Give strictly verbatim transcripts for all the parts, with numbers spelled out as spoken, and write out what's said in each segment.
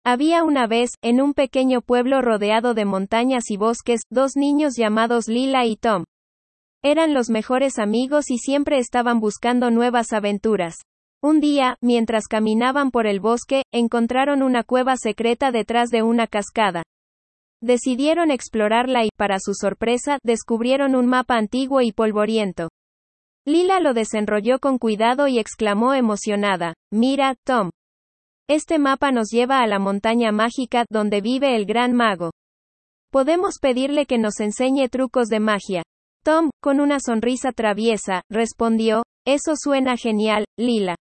Había una vez, en un pequeño pueblo rodeado de montañas y bosques, dos niños llamados Lila y Tom. Eran los mejores amigos y siempre estaban buscando nuevas aventuras. Un día, mientras caminaban por el bosque, encontraron una cueva secreta detrás de una cascada. Decidieron explorarla y, para su sorpresa, descubrieron un mapa antiguo y polvoriento. Lila lo desenrolló con cuidado y exclamó emocionada: «Mira, Tom. Este mapa nos lleva a la montaña mágica, donde vive el gran mago. Podemos pedirle que nos enseñe trucos de magia». Tom, con una sonrisa traviesa, respondió: «Eso suena genial, Lila.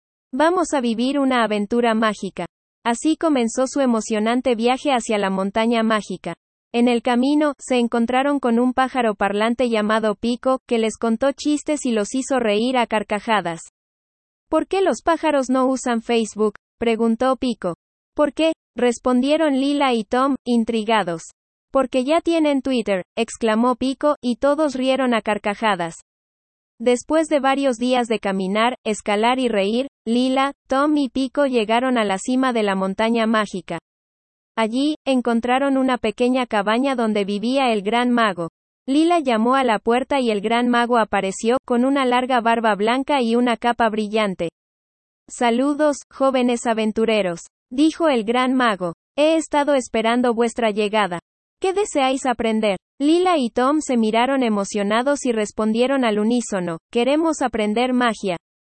Vamos a vivir una aventura mágica». Así comenzó su emocionante viaje hacia la montaña mágica. En el camino, se encontraron con un pájaro parlante llamado Pico, que les contó chistes y los hizo reír a carcajadas. «¿Por qué los pájaros no usan Facebook?», preguntó Pico. «¿Por qué?», respondieron Lila y Tom, intrigados. «Porque ya tienen Twitter», exclamó Pico, y todos rieron a carcajadas. Después de varios días de caminar, escalar y reír, Lila, Tom y Pico llegaron a la cima de la montaña mágica. Allí, encontraron una pequeña cabaña donde vivía el gran mago. Lila llamó a la puerta y el gran mago apareció, con una larga barba blanca y una capa brillante. «Saludos, jóvenes aventureros», dijo el gran mago. «He estado esperando vuestra llegada. ¿Qué deseáis aprender?». Lila y Tom se miraron emocionados y respondieron al unísono: «Queremos aprender magia».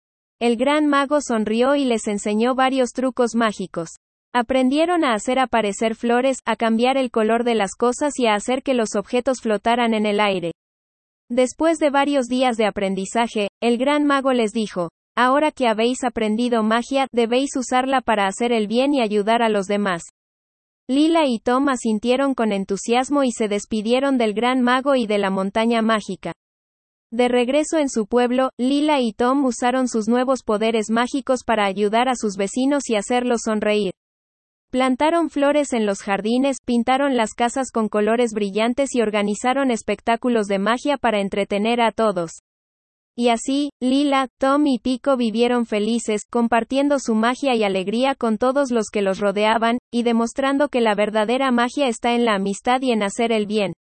El gran mago sonrió y les enseñó varios trucos mágicos. Aprendieron a hacer aparecer flores, a cambiar el color de las cosas y a hacer que los objetos flotaran en el aire. Después de varios días de aprendizaje, el gran mago les dijo: «Ahora que habéis aprendido magia, debéis usarla para hacer el bien y ayudar a los demás». Lila y Tom asintieron con entusiasmo y se despidieron del gran mago y de la montaña mágica. De regreso en su pueblo, Lila y Tom usaron sus nuevos poderes mágicos para ayudar a sus vecinos y hacerlos sonreír. Plantaron flores en los jardines, pintaron las casas con colores brillantes y organizaron espectáculos de magia para entretener a todos. Y así, Lila, Tom y Pico vivieron felices, compartiendo su magia y alegría con todos los que los rodeaban, y demostrando que la verdadera magia está en la amistad y en hacer el bien.